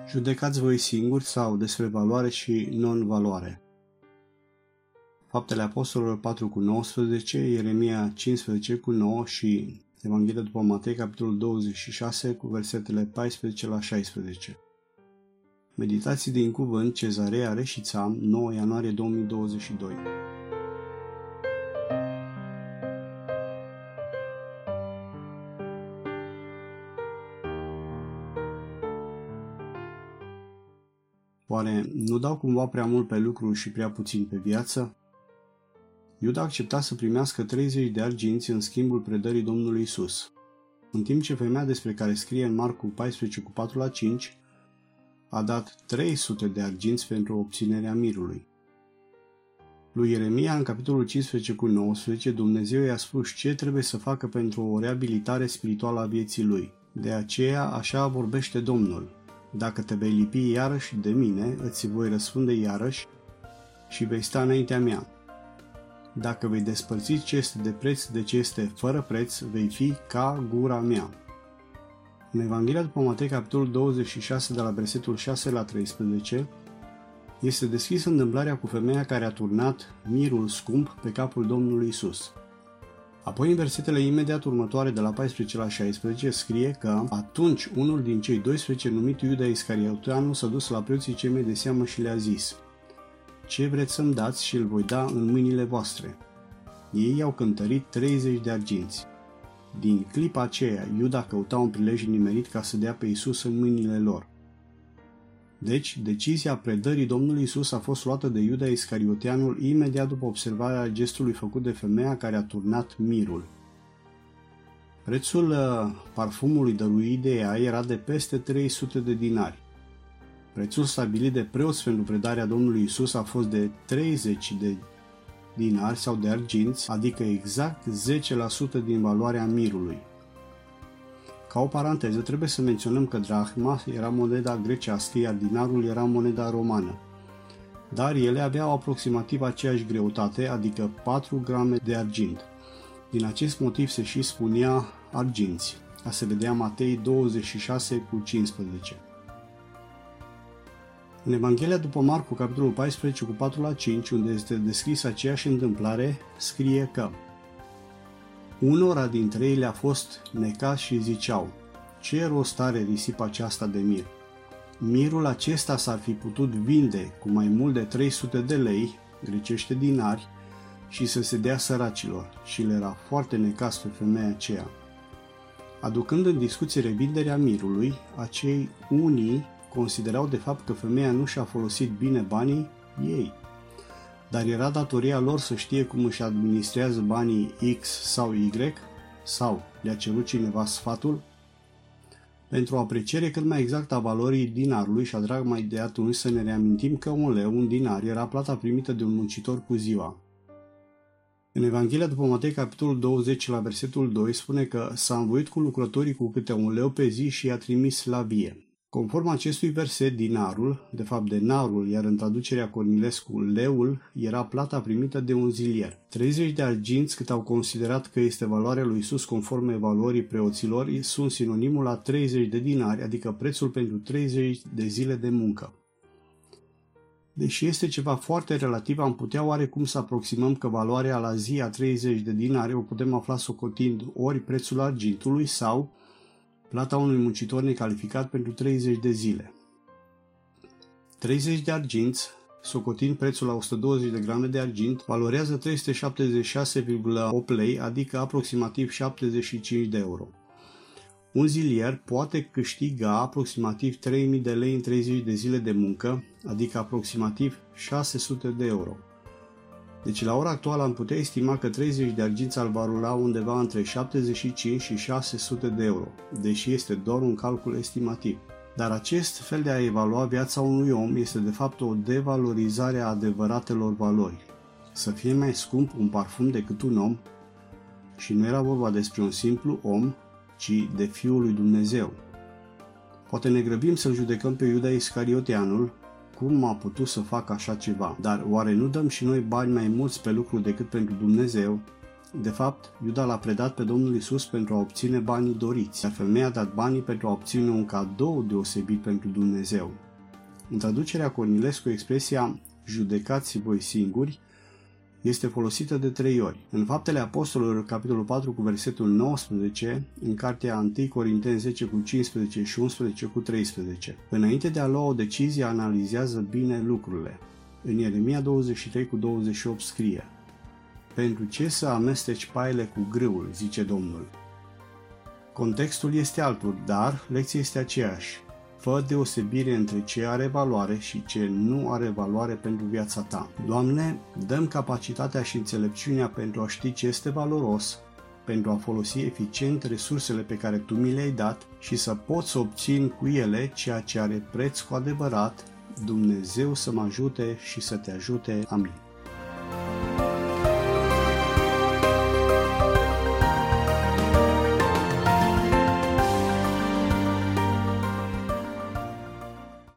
Judecați voi singuri sau despre valoare și non-valoare. Faptele Apostolilor 4:19, Ieremia 15:9 și Evanghelia după Matei, capitolul 26, cu versetele 14 la 16. Meditații din cuvânt, Cezarea Reșița, 9 ianuarie 2022. Oare nu dau cumva prea mult pe lucruri și prea puțin pe viață? Iuda accepta să primească 30 de arginți în schimbul predării Domnului Isus, în timp ce femeia despre care scrie în Marcu 14:4-5 a dat 300 de arginți pentru obținerea mirului. Lui Ieremia, în capitolul 15:19, Dumnezeu i-a spus ce trebuie să facă pentru o reabilitare spirituală a vieții lui. De aceea așa vorbește Domnul: dacă te vei lipi iarăși de mine, îți voi răspunde iarăși și vei sta înaintea mea. Dacă vei despărți ce este de preț de ce este fără preț, vei fi ca gura mea. În Evanghelia după Matei, capitolul 26, de la versetul 6 la 13, este deschisă întâmplarea cu femeia care a turnat mirul scump pe capul Domnului Isus. Apoi, în versetele imediat următoare, de la 14 la 16, scrie că atunci unul din cei 12, numit Iuda Iscarioteanu, s-a dus la preoții cei mai de seamă și le-a zis: ce vreți să-mi dați și îl voi da în mâinile voastre? Ei i-au cântărit 30 de arginți. Din clipa aceea, Iuda căuta un prilej nimerit ca să dea pe Isus în mâinile lor. Deci, decizia predării Domnului Isus a fost luată de Iuda Iscarioteanul imediat după observarea gestului făcut de femeia care a turnat mirul. Prețul parfumului dăruit de ea era de peste 300 de dinari. Prețul stabilit de preoți pentru predarea Domnului Isus a fost de 30 de dinari sau de arginți, adică exact 10% din valoarea mirului. Ca o paranteză, trebuie să menționăm că drahma era moneda grecească, iar dinarul era moneda romană. Dar ele aveau aproximativ aceeași greutate, adică 4 grame de argint. Din acest motiv se și spunea arginți. A se vedea Matei 26:15. În Evanghelia după Marcu, capitolul 14:4-5, unde este descrisă aceeași întâmplare, scrie că unora dintre ei le-a fost necaz și ziceau: ce rost are risipa aceasta de mir? Mirul acesta s-ar fi putut vinde cu mai mult de 300 de lei, grecește dinari, și să se dea săracilor, și le era foarte necaz pe femeia aceea. Aducând în discuție revinderea mirului, acei unii considerau de fapt că femeia nu și-a folosit bine banii ei, dar era datoria lor să știe cum își administrează banii X sau Y, sau le-a cerut cineva sfatul? Pentru o apreciere cât mai exactă a valorii dinarului, și atrag mai de atunci să ne reamintim că un dinar, era plata primită de un muncitor cu ziua. În Evanghelia după Matei, capitolul 20, la versetul 2, spune că s-a învoit cu lucrătorii cu câte un leu pe zi și i-a trimis la vie. Conform acestui verset, dinarul, de fapt denarul, iar în traducerea Cornilescu, leul, era plata primită de un zilier. 30 de arginți, cât au considerat că este valoarea lui Isus conform evaluării preoților, sunt sinonimul la 30 de dinari, adică prețul pentru 30 de zile de muncă. Deși este ceva foarte relativ, am putea oarecum să aproximăm că valoarea la zi a 30 de dinari o putem afla socotind ori prețul argintului sau plata unui muncitor necalificat pentru 30 de zile. 30 de arginți, socotind prețul la 120 de grame de argint, valorează 376,8 lei, adică aproximativ 75 de euro. Un zilier poate câștiga aproximativ 3000 de lei în 30 de zile de muncă, adică aproximativ 600 de euro. Deci la ora actuală am putea estima că 30 de arginți ar valora undeva între 75 și 600 de euro, deși este doar un calcul estimativ. Dar acest fel de a evalua viața unui om este de fapt o devalorizare a adevăratelor valori. Să fie mai scump un parfum decât un om, și nu era vorba despre un simplu om, ci de Fiul lui Dumnezeu. Poate ne grăbim să-l judecăm pe Iuda Iscarioteanul, cum a putut să facă așa ceva, dar oare nu dăm și noi bani mai mulți pe lucru decât pentru Dumnezeu? De fapt, Iuda l-a predat pe Domnul Iisus pentru a obține banii doriți, iar femeia a dat banii pentru a obține un cadou deosebit pentru Dumnezeu. În traducerea Cornilescu, expresia "judecați voi singuri" este folosită de 3 ori. În Faptele Apostolilor, capitolul 4 cu versetul 19, în cartea 1 Corinteni 10 cu 15 și 11 cu 13. Înainte de a lua o decizie, analizează bine lucrurile. În Ieremia 23 cu 28 scrie: "Pentru ce să amesteci paile cu grâul, zice Domnul." Contextul este altul, dar lecția este aceeași. Fă deosebire între ce are valoare și ce nu are valoare pentru viața ta. Doamne, dă-mi capacitatea și înțelepciunea pentru a ști ce este valoros, pentru a folosi eficient resursele pe care Tu mi le-ai dat și să pot să obțin cu ele ceea ce are preț cu adevărat. Dumnezeu să mă ajute și să te ajute. Amin.